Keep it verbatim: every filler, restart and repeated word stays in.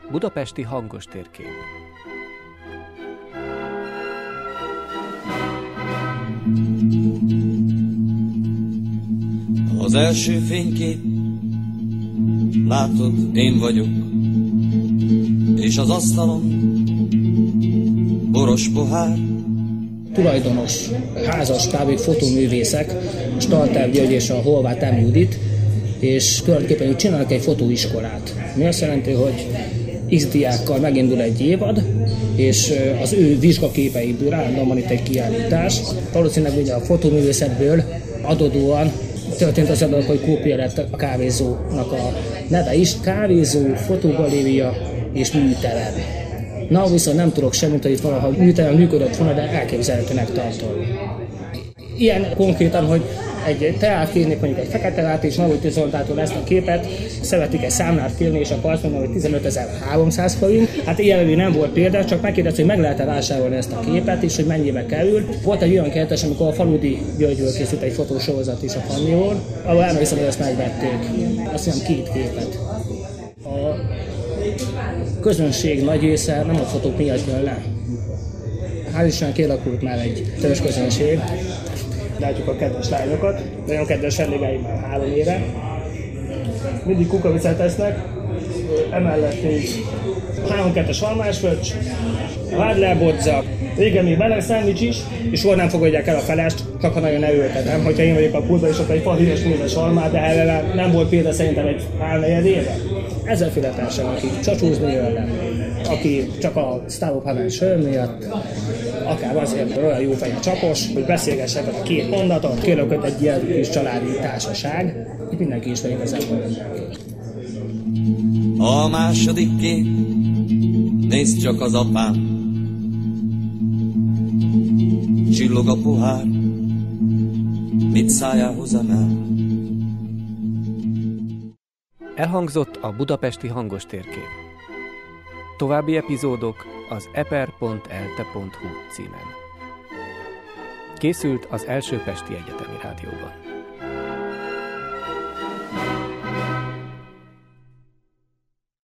Budapesti hangos térkép. Az első fénykép, látod, én vagyok, és az asztalon boros pohár. Tulajdonos, házastábik, fotóművészek, Stalter György és a Horváth M. Judit, és tulajdonképpen ők csinálnak egy fotóiskolát. Mi azt jelenti, hogy X diákkal megindul egy évad, és az ő vizsgaképeiből állandóan van itt egy kiállítás. Valószínűleg ugye a fotóművészetből adódóan történt az adók, hogy kópia lett a kávézónak a neve is. Kávézó, fotogaléria és műterem. Na, viszont nem tudok semmit, hogy itt valaha műterem működött volna, de elképzelhetőnek tartom. Ilyen konkrétan, hogy egy teát kérnék mondjuk egy fekete át, és Navoti Zoltántól ezt a képet szeretik egy számlát kérni, és akkor azt mondom, hogy tizenötezer-háromszáz forint. Hát ilyen még nem volt példa, csak megkérdezte, hogy meg lehet-e vásárolni ezt a képet, és hogy mennyibe kerül. Volt egy olyan keretes, amikor a Faludi Györgyről készült egy fotósorozat is a Fanniról, ahol emlékszem, hogy ezt megvették. Azt hiszem két képet. A közönség nagy része nem a fotók miatt jön le. Hál' Istennek kialakult már egy törzs közönség. Látjuk a kedves lányokat, nagyon kedves vendégeim már három éve. Mindig kukavicát esznek, emellett még három kettes almásfröccs, vádlábodza, régen még meleg szendvics is, és soha nem fogadják el a felest, csak ha nagyon erőltetem. Hogyha én vagyok a pultban, és akkor egy fahíres mézes almát, de erre nem volt példa szerintem egy háromnegyed éve. Ezerféle társadalom, aki csacsúzni jön le, aki csak a Stavro Haven sör miatt, akár azért, hogy olyan jó fej a csapos, hogy beszélgessetek a két mondatot, kérlek egy ilyen kis családi társaság, itt mindenki is van igazából. A második kép, nézd csak az apám, csillog a pohár, mit szájához emel. Elhangzott a budapesti hangos térkép. További epizódok az eper pont elte pont hu címen. Készült az Első Pesti Egyetemi Rádióban.